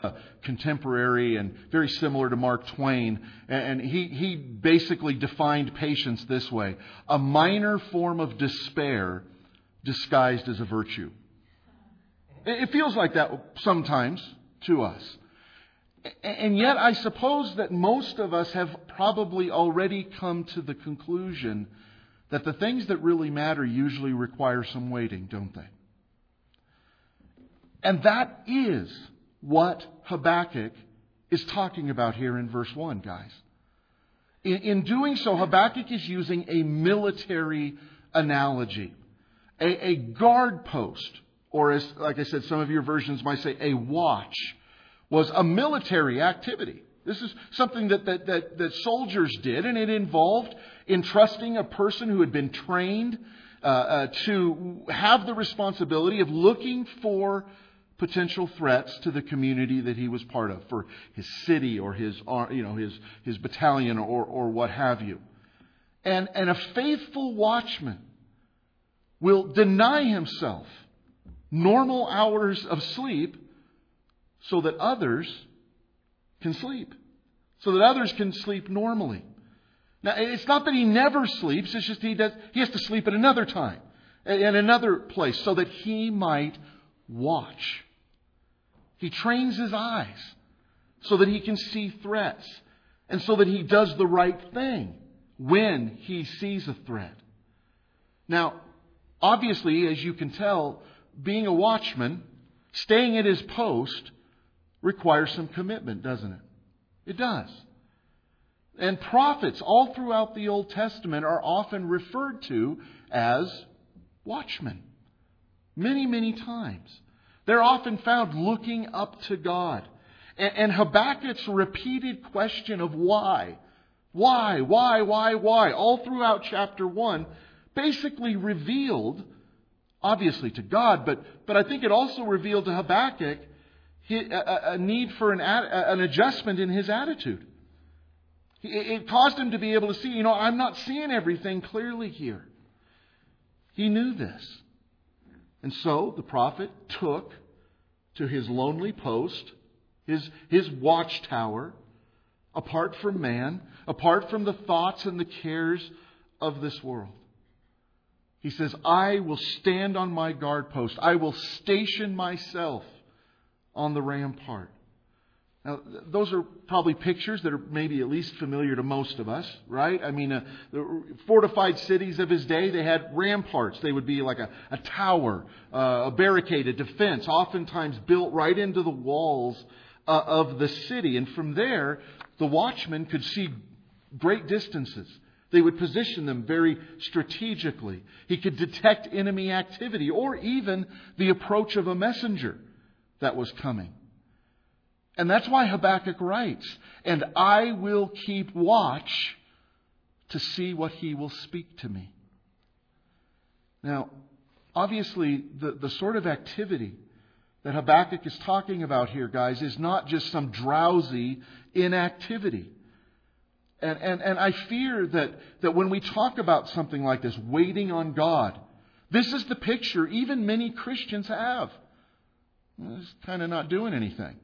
contemporary and very similar to Mark Twain. And he basically defined patience this way: a minor form of despair disguised as a virtue. It feels like that sometimes to us. And yet I suppose that most of us have probably already come to the conclusion that the things that really matter usually require some waiting, don't they? And that is what Habakkuk is talking about here in verse 1, guys. In doing so, Habakkuk is using a military analogy, a guard post, or as, like I said, some of your versions might say, a watch, was a military activity. This is something that soldiers did, and it involved entrusting a person who had been trained to have the responsibility of looking for potential threats to the community that he was part of, for his city or his battalion or what have you. And a faithful watchman will deny himself normal hours of sleep so that others can sleep. So that others can sleep normally. Now, it's not that he never sleeps. It's just he has to sleep at another time, in another place, so that he might watch. He trains his eyes so that he can see threats, and so that he does the right thing when he sees a threat. Now, obviously, as you can tell, being a watchman, staying at his post, requires some commitment, doesn't it? It does. And prophets all throughout the Old Testament are often referred to as watchmen. Many, many times. They're often found looking up to God. And Habakkuk's repeated question of why, all throughout chapter 1, basically revealed, obviously to God, but I think it also revealed to Habakkuk a need for an adjustment in his attitude. It caused him to be able to see, I'm not seeing everything clearly here. He knew this. And so the prophet took to his lonely post, his watchtower, apart from man, apart from the thoughts and the cares of this world. He says, I will stand on my guard post. I will station myself on the rampart. Now, those are probably pictures that are maybe at least familiar to most of us, right? I mean, the fortified cities of his day, they had ramparts. They would be like a tower, a barricade, a defense, oftentimes built right into the walls of the city. And from there, the watchmen could see great distances. They would position them very strategically. He could detect enemy activity or even the approach of a messenger that was coming. And that's why Habakkuk writes, and I will keep watch to see what he will speak to me. Now, obviously, the sort of activity that Habakkuk is talking about here, guys, is not just some drowsy inactivity. And I fear that when we talk about something like this, waiting on God, this is the picture even many Christians have. Just kind of not doing anything.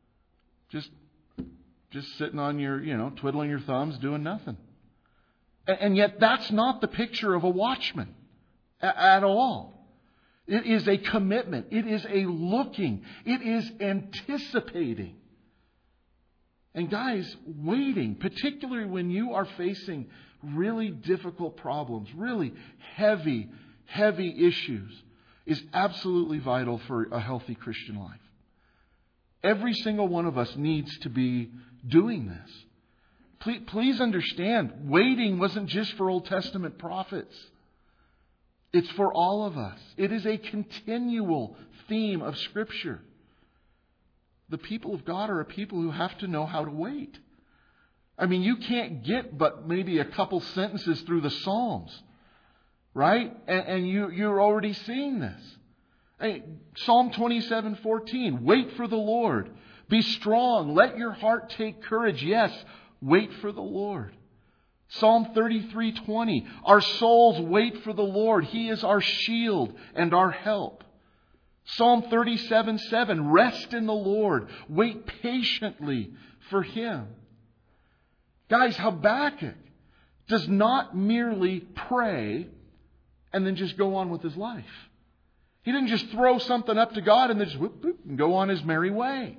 Just sitting on your, twiddling your thumbs, doing nothing. And yet that's not the picture of a watchman at all. It is a commitment. It is a looking. It is anticipating. And guys, waiting, particularly when you are facing really difficult problems, really heavy issues, is absolutely vital for a healthy Christian life. Every single one of us needs to be doing this. Please understand, waiting wasn't just for Old Testament prophets. It's for all of us. It is a continual theme of Scripture. The people of God are a people who have to know how to wait. I mean, you can't get but maybe a couple sentences through the Psalms, right? And you're already seeing this. Hey, Psalm 27:14, wait for the Lord. Be strong. Let your heart take courage. Yes, wait for the Lord. Psalm 33:20, our souls wait for the Lord. He is our shield and our help. Psalm 37:7, rest in the Lord. Wait patiently for Him. Guys, Habakkuk does not merely pray and then just go on with his life. He didn't just throw something up to God and then just whoop, whoop, and go on his merry way.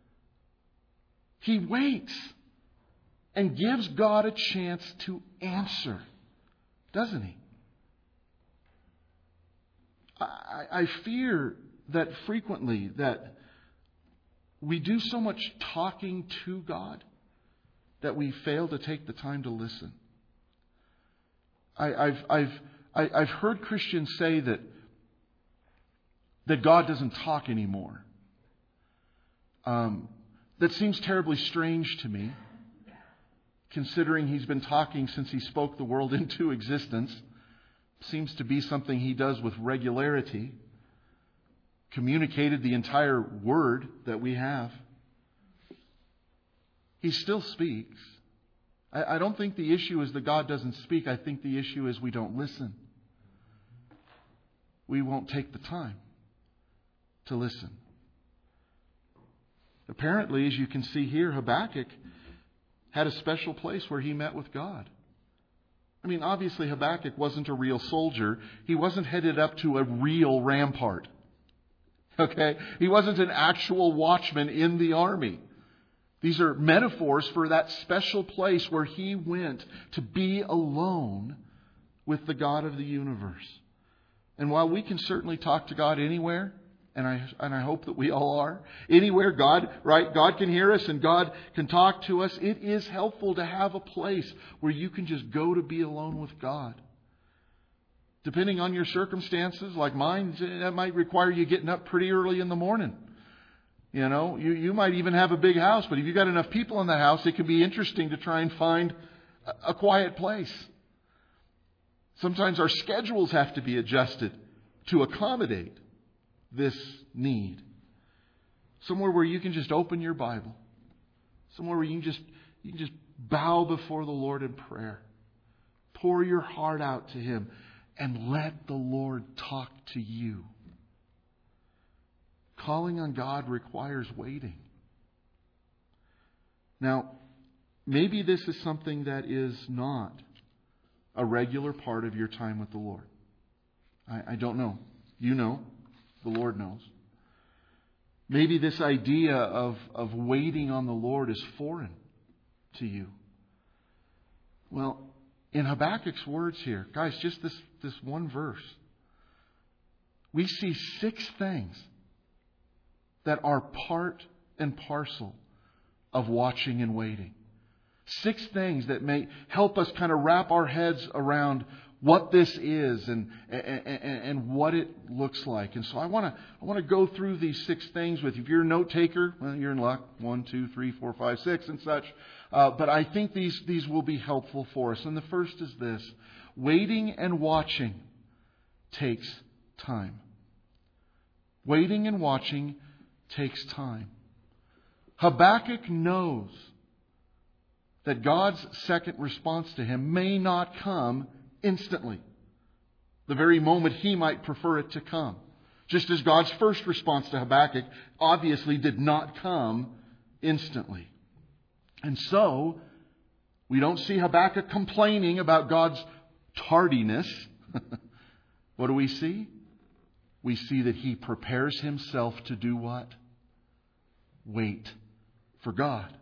He waits and gives God a chance to answer, doesn't he? I fear that frequently that we do so much talking to God that we fail to take the time to listen. I've heard Christians say that God doesn't talk anymore. That seems terribly strange to me, considering He's been talking since He spoke the world into existence. Seems to be something He does with regularity. Communicated the entire Word that we have. He still speaks. I don't think the issue is that God doesn't speak. I think the issue is we don't listen. We won't take the time to listen. Apparently, as you can see here, Habakkuk had a special place where he met with God. I mean, obviously Habakkuk wasn't a real soldier. He wasn't headed up to a real rampart. Okay? He wasn't an actual watchman in the army. These are metaphors for that special place where he went to be alone with the God of the universe. And while we can certainly talk to God anywhere, and I hope that we all are, anywhere God can hear us and God can talk to us, it is helpful to have a place where you can just go to be alone with God. Depending on your circumstances, like mine, that might require you getting up pretty early in the morning. You know, you might even have a big house, but if you've got enough people in the house, it can be interesting to try and find a quiet place. Sometimes our schedules have to be adjusted to accommodate this need. Somewhere where you can just open your Bible. Somewhere where you can just bow before the Lord in prayer. Pour your heart out to Him and let the Lord talk to you. Calling on God requires waiting. Now, maybe this is something that is not a regular part of your time with the Lord. I don't know. You know. The Lord knows. Maybe this idea of waiting on the Lord is foreign to you. Well, in Habakkuk's words here, guys, just this one verse, we see 6 things that are part and parcel of watching and waiting. 6 things that may help us kind of wrap our heads around what this is and what it looks like. And so I want to go through these 6 things with you. If you're a note taker, well, you're in luck. 1, 2, 3, 4, 5, 6 and such. But I think these will be helpful for us. And the first is this: waiting and watching takes time. Waiting and watching takes time. Habakkuk knows that God's second response to him may not come instantly, the very moment he might prefer it to come. Just as God's first response to Habakkuk obviously did not come instantly. And so, we don't see Habakkuk complaining about God's tardiness. What do we see? We see that he prepares himself to do what? Wait for God.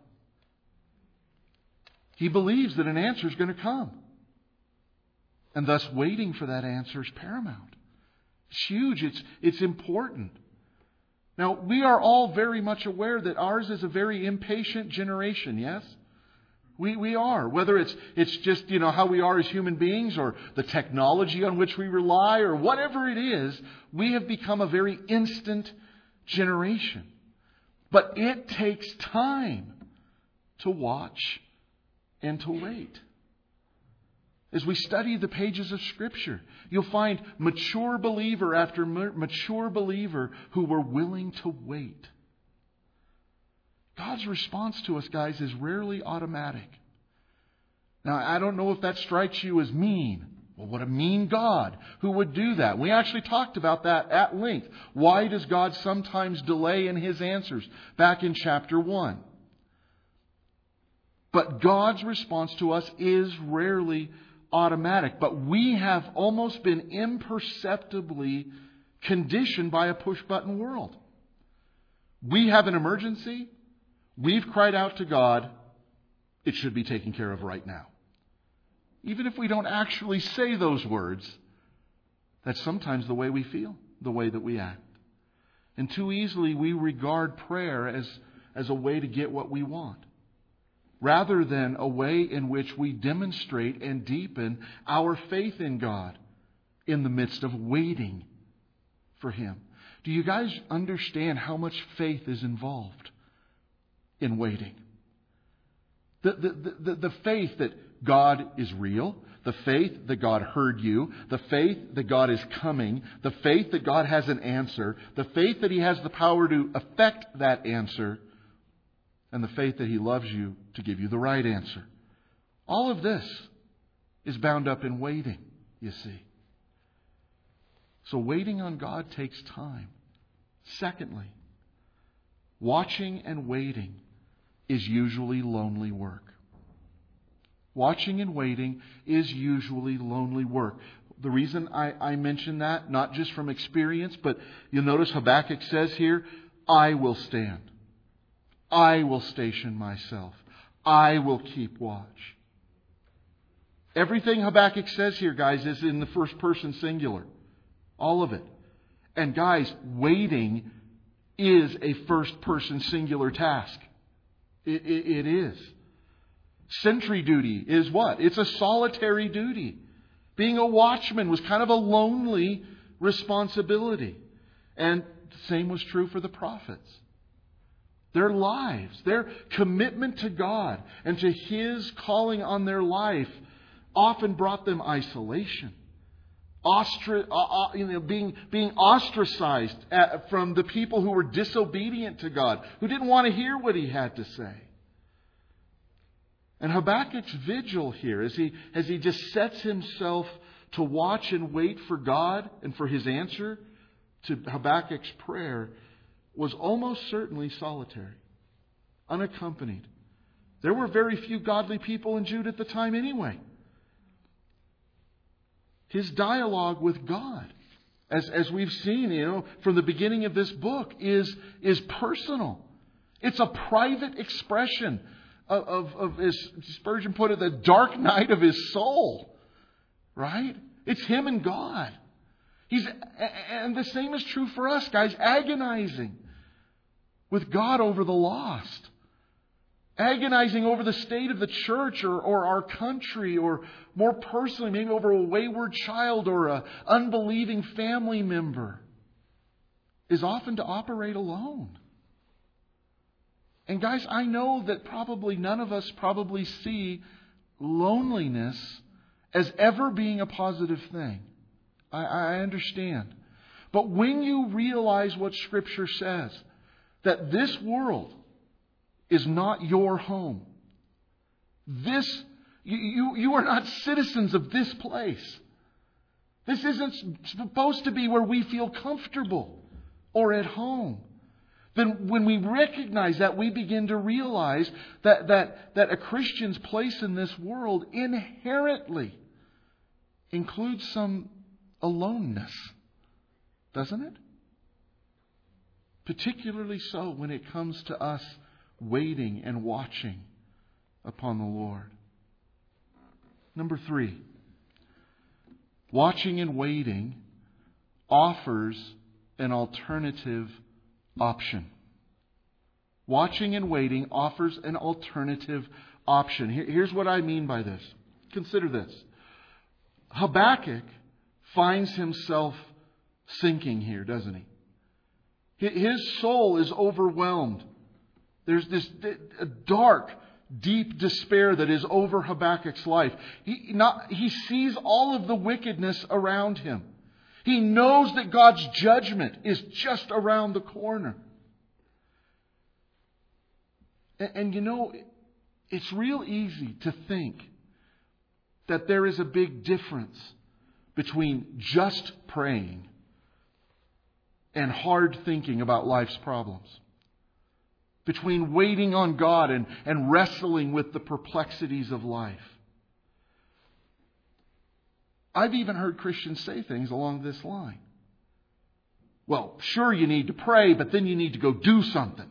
He believes that an answer is going to come. And thus waiting for that answer is paramount. It's huge. It's important. Now, we are all very much aware that ours is a very impatient generation, yes? We are. Whether it's just, how we are as human beings, or the technology on which we rely, or whatever it is, we have become a very instant generation. But it takes time to watch and to wait. As we study the pages of Scripture, you'll find mature believer after mature believer who were willing to wait. God's response to us, guys, is rarely automatic. Now, I don't know if that strikes you as mean, Well, what a mean God. Who would do that? We actually talked about that at length. Why does God sometimes delay in His answers? Back in chapter 1. But God's response to us is rarely automatic. But we have almost been imperceptibly conditioned by a push-button world. We have an emergency. We've cried out to God. It should be taken care of right now. Even if we don't actually say those words, that's sometimes the way we feel, the way that we act. And too easily we regard prayer as a way to get what we want, rather than a way in which we demonstrate and deepen our faith in God in the midst of waiting for Him. Do you guys understand how much faith is involved in waiting? The faith that God is real, the faith that God heard you, the faith that God is coming, the faith that God has an answer, the faith that He has the power to effect that answer, and the faith that He loves you to give you the right answer. All of this is bound up in waiting, you see. So waiting on God takes time. Secondly, watching and waiting is usually lonely work. Watching and waiting is usually lonely work. The reason I mention that, not just from experience, but you'll notice Habakkuk says here, I will stand. I will station myself. I will keep watch. Everything Habakkuk says here, guys, is in the first person singular. All of it. And guys, waiting is a first person singular task. It is. Sentry duty is what? It's a solitary duty. Being a watchman was kind of a lonely responsibility. And the same was true for the prophets. Their lives, their commitment to God and to His calling on their life often brought them isolation. Being ostracized from the people who were disobedient to God, who didn't want to hear what He had to say. And Habakkuk's vigil here, as he just sets himself to watch and wait for God and for His answer to Habakkuk's prayer, was almost certainly solitary, unaccompanied. There were very few godly people in Judah at the time anyway. His dialogue with God, as we've seen, from the beginning of this book, is personal. It's a private expression of, as Spurgeon put it, the dark night of his soul. Right? It's him and God. And the same is true for us, guys, agonizing with God over the lost. Agonizing over the state of the church or our country, or more personally, maybe over a wayward child or an unbelieving family member, is often to operate alone. And guys, I know that probably none of us probably see loneliness as ever being a positive thing. I understand. But when you realize what Scripture says, that this world is not your home. You are not citizens of this place. This isn't supposed to be where we feel comfortable or at home. Then when we recognize that, we begin to realize that a Christian's place in this world inherently includes some aloneness. Doesn't it? Particularly so when it comes to us waiting and watching upon the Lord. Number 3, watching and waiting offers an alternative option. Watching and waiting offers an alternative option. Here's what I mean by this. Consider this. Habakkuk finds himself sinking here, doesn't he? His soul is overwhelmed. There's this dark, deep despair that is over Habakkuk's life. He sees all of the wickedness around him. He knows that God's judgment is just around the corner. And it's real easy to think that there is a big difference between just praying and hard thinking about life's problems. Between waiting on God and wrestling with the perplexities of life. I've even heard Christians say things along this line. Well, sure you need to pray, but then you need to go do something.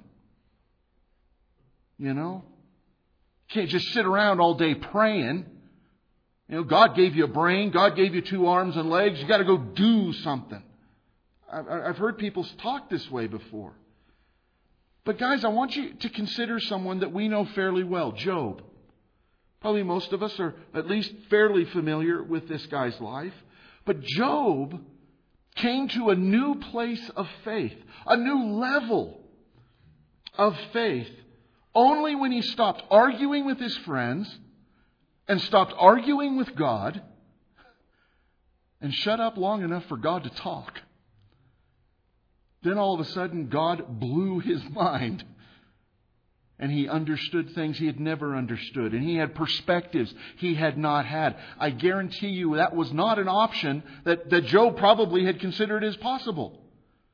You know? You can't just sit around all day praying. You know, God gave you a brain. God gave you 2 arms and legs. You got to go do something. I've heard people talk this way before. But guys, I want you to consider someone that we know fairly well, Job. Probably most of us are at least fairly familiar with this guy's life. But Job came to a new place of faith, a new level of faith, only when he stopped arguing with his friends and stopped arguing with God and shut up long enough for God to talk. Then all of a sudden, God blew his mind. And he understood things he had never understood. And he had perspectives he had not had. I guarantee you that was not an option that Job probably had considered as possible.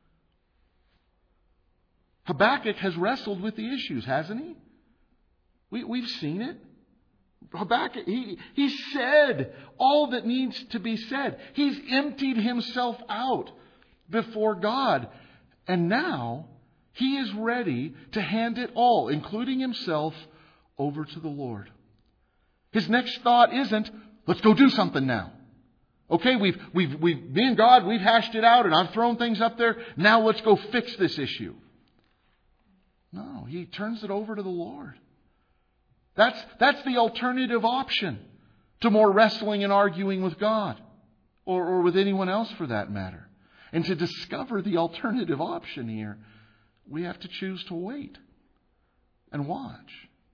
Habakkuk has wrestled with the issues, hasn't he? We've seen it. Habakkuk, he said all that needs to be said. He's emptied himself out before God. And now he is ready to hand it all, including himself, over to the Lord. His next thought isn't, let's go do something now. Okay, me and God, we've hashed it out and I've thrown things up there. Now let's go fix this issue. No, he turns it over to the Lord. That's the alternative option to more wrestling and arguing with God or with anyone else for that matter. And to discover the alternative option here, we have to choose to wait and watch.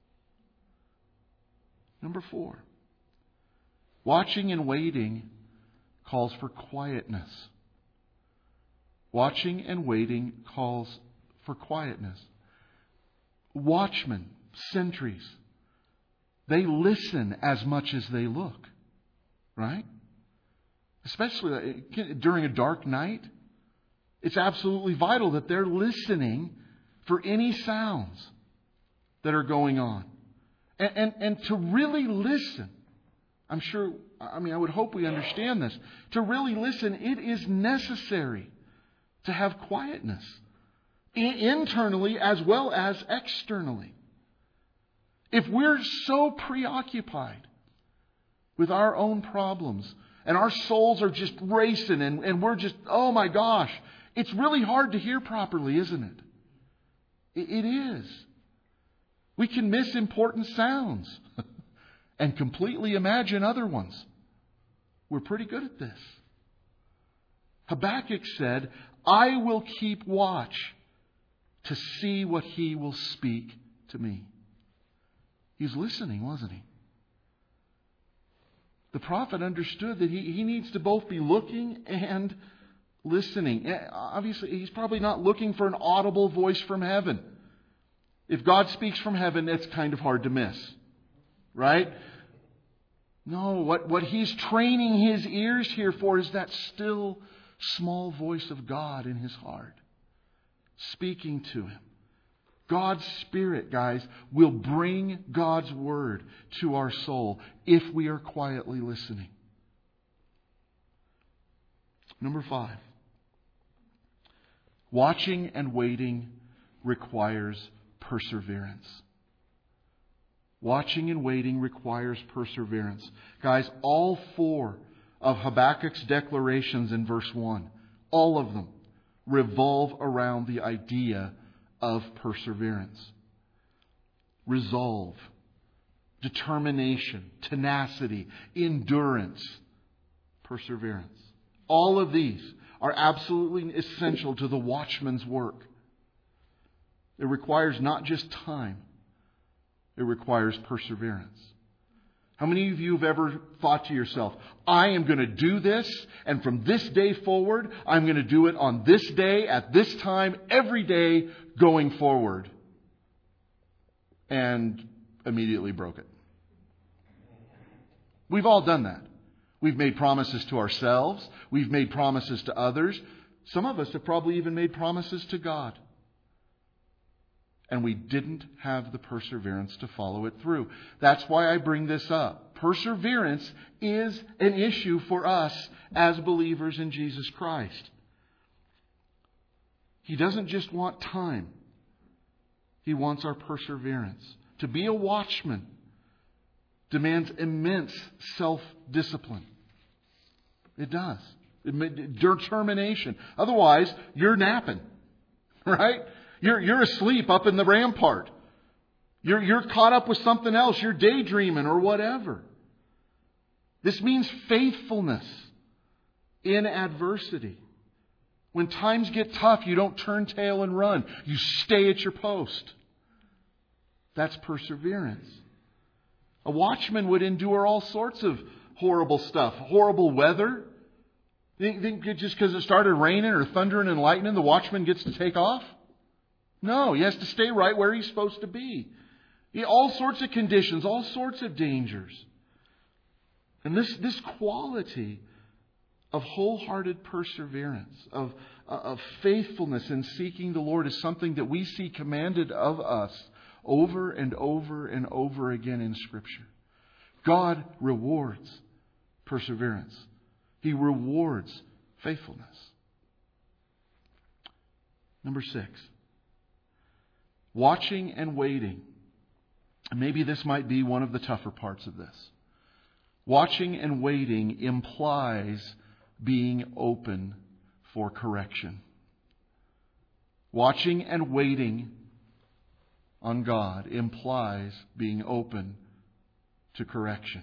Number 4. Watching and waiting calls for quietness. Watching and waiting calls for quietness. Watchmen, sentries, they listen as much as they look. Right? Especially during a dark night. It's absolutely vital that they're listening for any sounds that are going on. And to really listen, I would hope we understand this. To really listen, it is necessary to have quietness. Internally as well as externally. If we're so preoccupied with our own problems, and our souls are just racing and we're just, oh my gosh, it's really hard to hear properly, isn't it? It is. We can miss important sounds and completely imagine other ones. We're pretty good at this. Habakkuk said, I will keep watch to see what he will speak to me. He's listening, wasn't he? The prophet understood that he needs to both be looking and listening. Obviously, he's probably not looking for an audible voice from heaven. If God speaks from heaven, it's kind of hard to miss. Right? No, what he's training his ears here for is that still, small voice of God in his heart, speaking to him. God's Spirit, guys, will bring God's Word to our soul if we are quietly listening. Number 5. Watching and waiting requires perseverance. Watching and waiting requires perseverance. Guys, all 4 of Habakkuk's declarations in verse 1, all of them revolve around the idea of perseverance. Resolve, determination, tenacity, endurance, perseverance. All of these are absolutely essential to the watchman's work. It requires not just time, it requires perseverance. How many of you have ever thought to yourself, I am going to do this, and from this day forward, I'm going to do it on this day, at this time, every day going forward, and immediately broke it? We've all done that. We've made promises to ourselves. We've made promises to others. Some of us have probably even made promises to God. And we didn't have the perseverance to follow it through. That's why I bring this up. Perseverance is an issue for us as believers in Jesus Christ. He doesn't just want time. He wants our perseverance. To be a watchman demands immense self-discipline. It does. Determination. Otherwise, you're napping. Right? You're asleep up in the rampart. You're caught up with something else. You're daydreaming or whatever. This means faithfulness in adversity. When times get tough, you don't turn tail and run. You stay at your post. That's perseverance. A watchman would endure all sorts of horrible stuff. Horrible weather. You think just because it started raining or thundering and lightning, the watchman gets to take off? No, he has to stay right where he's supposed to be. All sorts of conditions, all sorts of dangers. And this quality of wholehearted perseverance, of faithfulness in seeking the Lord is something that we see commanded of us over and over and over again in Scripture. God rewards perseverance. He rewards faithfulness. Number 6. Watching and waiting. Maybe this might be one of the tougher parts of this. Watching and waiting implies being open for correction. Watching and waiting on God implies being open to correction.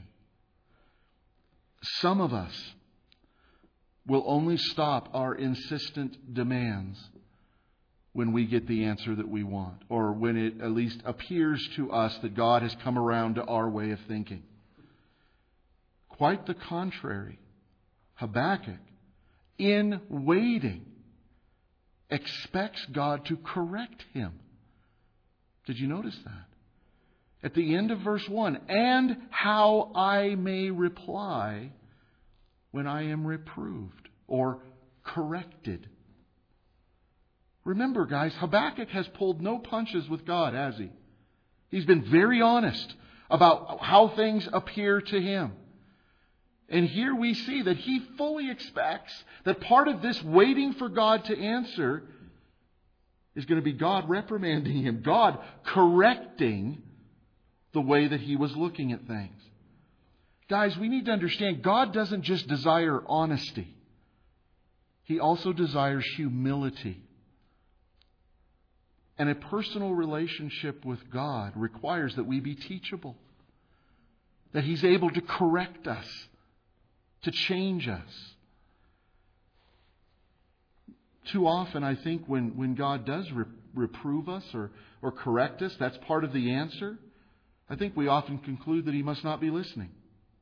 Some of us will only stop our insistent demands when we get the answer that we want, or when it at least appears to us that God has come around to our way of thinking. Quite the contrary. Habakkuk, in waiting, expects God to correct him. Did you notice that? At the end of verse 1, and how I may reply when I am reproved or corrected. Remember, guys, Habakkuk has pulled no punches with God, has he? He's been very honest about how things appear to him. And here we see that he fully expects that part of this waiting for God to answer is going to be God reprimanding him, God correcting the way that he was looking at things. Guys, we need to understand God doesn't just desire honesty. He also desires humility. And a personal relationship with God requires that we be teachable. That He's able to correct us, to change us. Too often, I think, when God does reprove us or correct us, that's part of the answer. I think we often conclude that He must not be listening.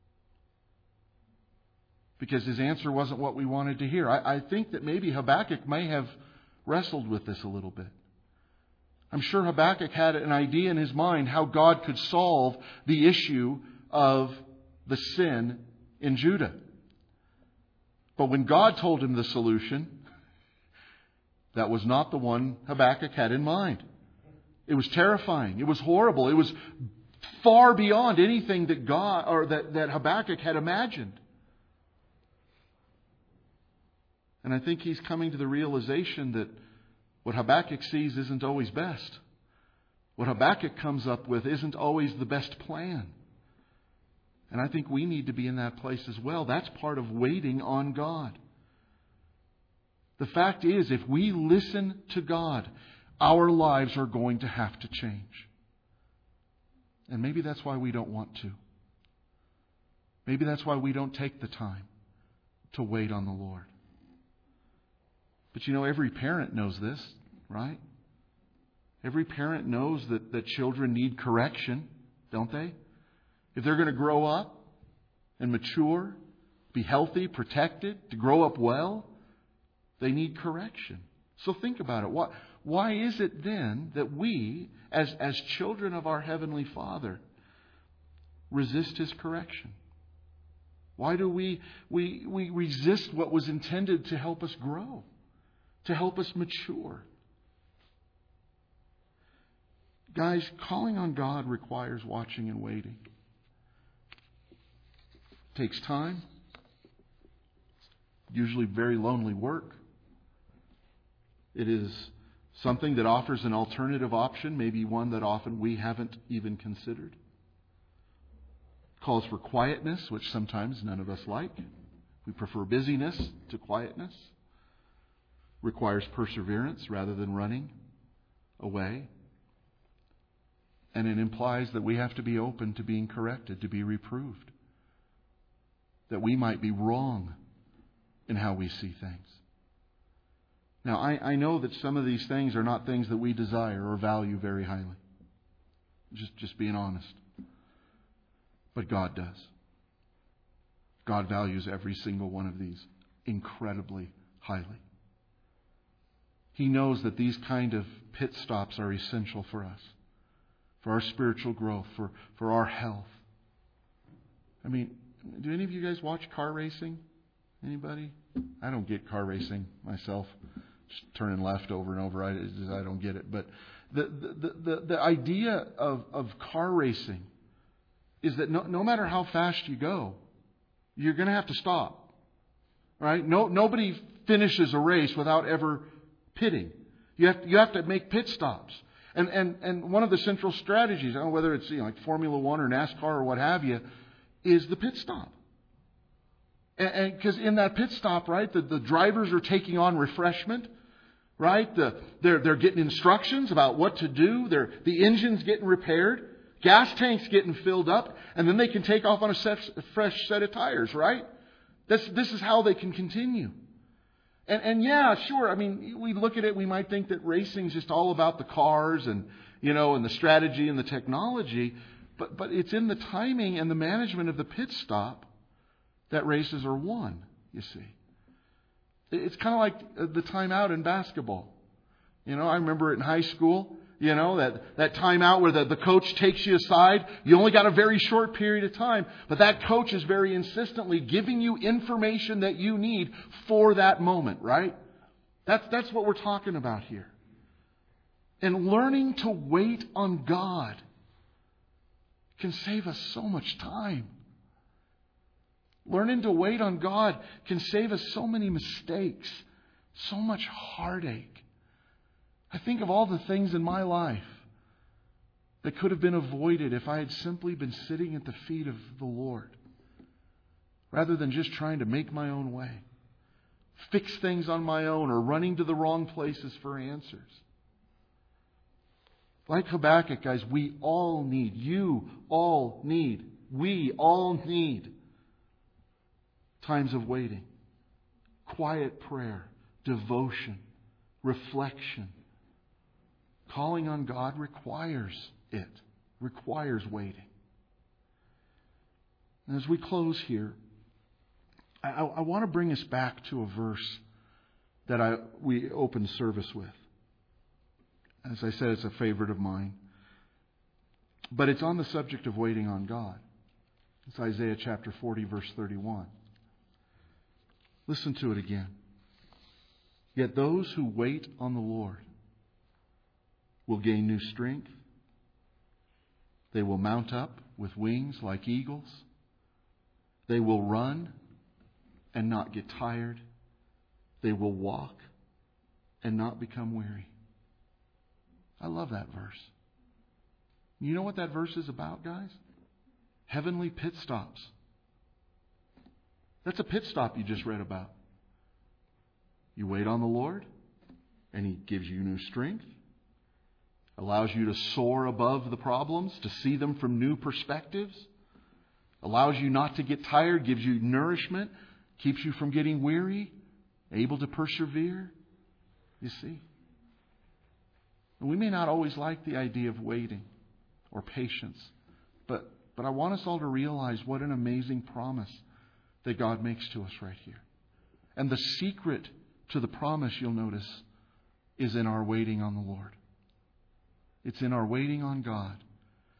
Because His answer wasn't what we wanted to hear. I think that maybe Habakkuk may have wrestled with this a little bit. I'm sure Habakkuk had an idea in his mind how God could solve the issue of the sin in Judah. But when God told him the solution, that was not the one Habakkuk had in mind. It was terrifying. It was horrible. It was far beyond anything that God or that Habakkuk had imagined. And I think he's coming to the realization that what Habakkuk sees isn't always best. What Habakkuk comes up with isn't always the best plan. And I think we need to be in that place as well. That's part of waiting on God. The fact is, if we listen to God, our lives are going to have to change. And maybe that's why we don't want to. Maybe that's why we don't take the time to wait on the Lord. But you know, every parent knows this, right? Every parent knows that children need correction, don't they? If they're going to grow up and mature, be healthy, protected, to grow up well, they need correction. So think about it. Why is it then that we, as children of our Heavenly Father, resist His correction? Why do we resist what was intended to help us grow, to help us mature? Guys, calling on God requires watching and waiting. It takes time. Usually very lonely work. It is something that offers an alternative option, maybe one that often we haven't even considered. Calls for quietness, which sometimes none of us like. We prefer busyness to quietness. Requires perseverance rather than running away. And it implies that we have to be open to being corrected, to be reproved. That we might be wrong in how we see things. Now, I know that some of these things are not things that we desire or value very highly. Just being honest. But God does. God values every single one of these incredibly highly. He knows that these kind of pit stops are essential for us, for our spiritual growth, for our health. I mean, do any of you guys watch car racing? Anybody? I don't get car racing myself. Just turning left over and over. I don't get it. But the idea of car racing is that no matter how fast you go, you're going to have to stop. Right? Nobody finishes a race without ever pitting. You have to make pit stops. And one of the central strategies, I don't know whether it's like Formula One or NASCAR or what have you, is the pit stop. And because in that pit stop, right, the drivers are taking on refreshment, right? They're getting instructions about what to do. The engine's getting repaired. Gas tank's getting filled up. And then they can take off on a fresh set of tires, right? This is how they can continue. And yeah, sure. I mean, we look at it, we might think that racing is just all about the cars and, and the strategy and the technology. But it's in the timing and the management of the pit stop that races are won, you see. It's kind of like the timeout in basketball. I remember it in high school, that timeout where the coach takes you aside. You only got a very short period of time, but that coach is very insistently giving you information that you need for that moment, right? That's what we're talking about here. And learning to wait on God can save us so much time. Learning to wait on God can save us so many mistakes, so much heartache. I think of all the things in my life that could have been avoided if I had simply been sitting at the feet of the Lord, rather than just trying to make my own way, fix things on my own, or running to the wrong places for answers. Like Habakkuk, guys, we all need times of waiting, quiet prayer, devotion, reflection. Calling on God requires waiting. And as we close here, I want to bring us back to a verse that we opened service with. As I said, it's a favorite of mine. But it's on the subject of waiting on God. It's Isaiah chapter 40, verse 31. Listen to it again. Yet those who wait on the Lord will gain new strength. They will mount up with wings like eagles. They will run and not get tired. They will walk and not become weary. I love that verse. You know what that verse is about, guys? Heavenly pit stops. That's a pit stop you just read about. You wait on the Lord, and He gives you new strength, allows you to soar above the problems, to see them from new perspectives, allows you not to get tired, gives you nourishment, keeps you from getting weary, able to persevere. You see? And we may not always like the idea of waiting or patience, but I want us all to realize what an amazing promise that God makes to us right here. And the secret to the promise, you'll notice, is in our waiting on the Lord. It's in our waiting on God.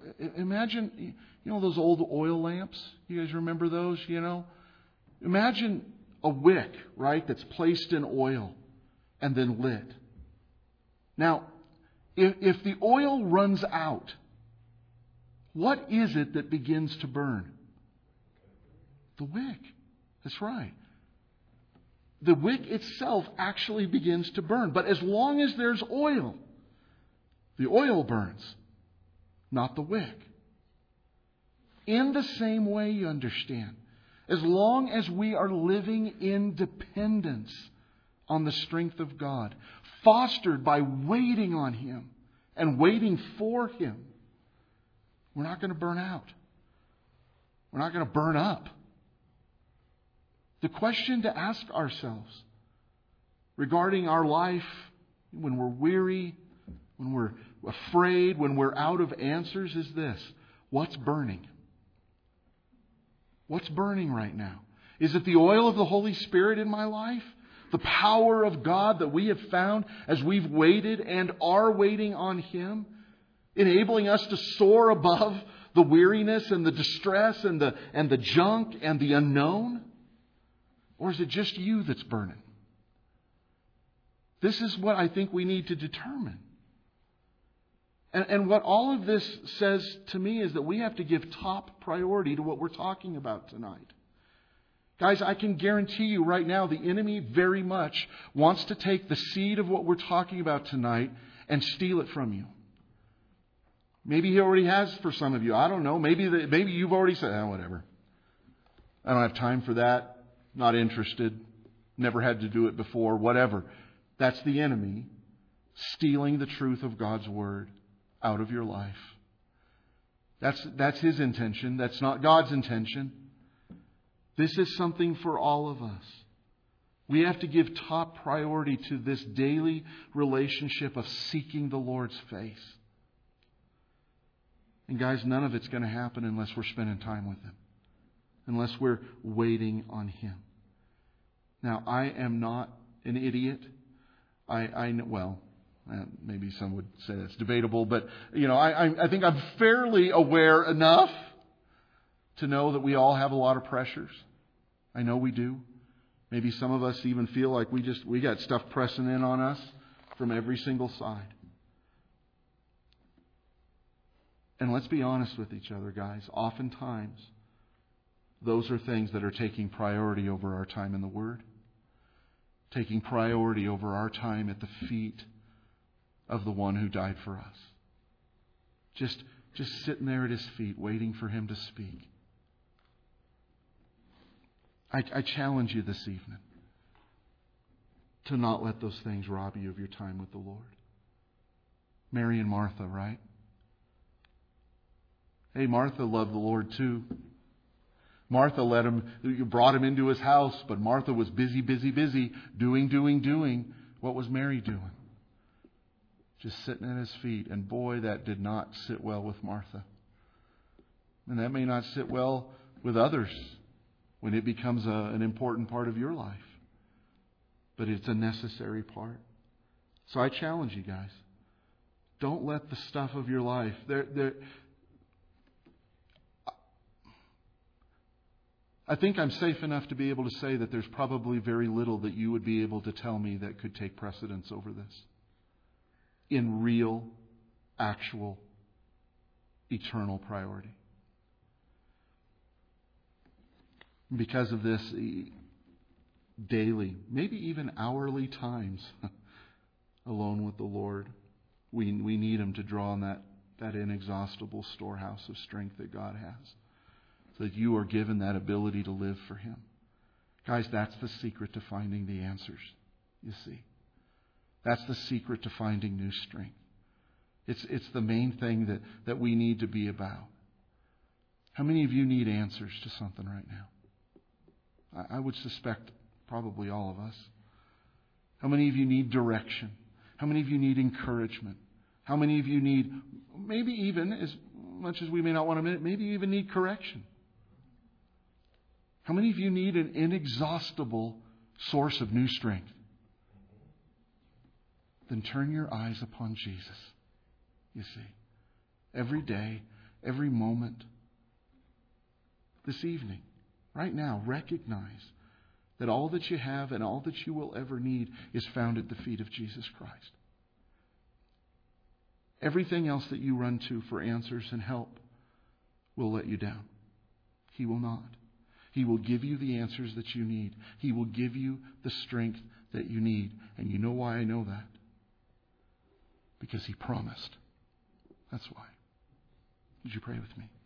imagine, those old oil lamps. You guys remember those, Imagine a wick, right, that's placed in oil and then lit. Now, if the oil runs out, what is it that begins to burn? The wick. That's right. The wick itself actually begins to burn. But as long as there's oil, the oil burns, not the wick. In the same way, you understand, as long as we are living in dependence on the strength of God, fostered by waiting on Him and waiting for Him, we're not going to burn out. We're not going to burn up. The question to ask ourselves regarding our life when we're weary, when we're afraid, when we're out of answers is this: what's burning? What's burning right now? Is it the oil of the Holy Spirit in my life? The power of God that we have found as we've waited and are waiting on Him, enabling us to soar above the weariness and the distress and the junk and the unknown? Or is it just you that's burning? This is what I think we need to determine. And what all of this says to me is that we have to give top priority to what we're talking about tonight. Guys, I can guarantee you right now the enemy very much wants to take the seed of what we're talking about tonight and steal it from you. Maybe he already has for some of you. I don't know. Maybe you've already said, whatever. I don't have time for that. Not interested. Never had to do it before. Whatever. That's the enemy stealing the truth of God's Word out of your life. That's his intention. That's not God's intention. This is something for all of us. We have to give top priority to this daily relationship of seeking the Lord's face. And guys, none of it's going to happen unless we're spending time with Him. Unless we're waiting on Him. Now, I am not an idiot. Maybe some would say that's debatable, but I think I'm fairly aware enough to know that we all have a lot of pressures. I know we do. Maybe some of us even feel like we got stuff pressing in on us from every single side. And let's be honest with each other, guys. Oftentimes, those are things that are taking priority over our time in the Word. Taking priority over our time at the feet of the one who died for us. Just sitting there at His feet, waiting for Him to speak. I challenge you this evening to not let those things rob you of your time with the Lord. Mary and Martha, right? Hey, Martha loved the Lord too. Martha brought him into his house, but Martha was busy, doing. What was Mary doing? Just sitting at His feet. And boy, that did not sit well with Martha. And that may not sit well with others when it becomes an important part of your life. But it's a necessary part. So I challenge you guys. Don't let the stuff of your life... I think I'm safe enough to be able to say that there's probably very little that you would be able to tell me that could take precedence over this. In real, actual, eternal priority. Because of this, daily, maybe even hourly times alone with the Lord, we need Him to draw on that inexhaustible storehouse of strength that God has. So that you are given that ability to live for Him. Guys, that's the secret to finding the answers, you see. That's the secret to finding new strength. It's the main thing that we need to be about. How many of you need answers to something right now? I would suspect probably all of us. How many of you need direction? How many of you need encouragement? How many of you need, maybe even, as much as we may not want to admit, maybe you even need correction? How many of you need an inexhaustible source of new strength? Then turn your eyes upon Jesus. You see, every day, every moment. This evening, right now, recognize that all that you have and all that you will ever need is found at the feet of Jesus Christ. Everything else that you run to for answers and help will let you down. He will not. He will give you the answers that you need. He will give you the strength that you need. And you know why I know that? Because He promised. That's why. Would you pray with me?